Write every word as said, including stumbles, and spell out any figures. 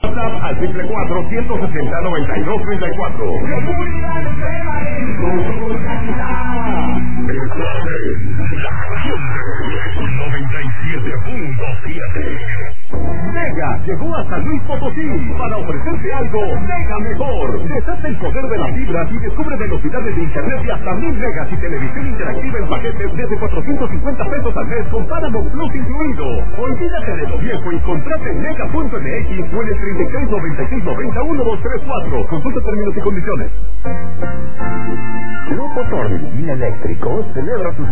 WhatsApp al triple cuatro, ciento sesenta, noventa y dos, treinta y cuatro. Seguridad extrema en tu calidad. noventa y siete punto siete. Mega llegó a San Luis Potosí para ofrecerte algo mega mejor. Desata el poder de las fibras y descubre velocidades de internet de hasta mil megas y televisión interactiva en paquetes desde cuatrocientos cincuenta pesos al mes con Paramount Plus incluido. Olvídate de lo viejo y contrate en mega punto m x o en el treinta y seis, noventa y seis, noventa, uno, dos, tres, cuatro. Consulta términos y condiciones. Grupo Torri y Eléctrico celebra sus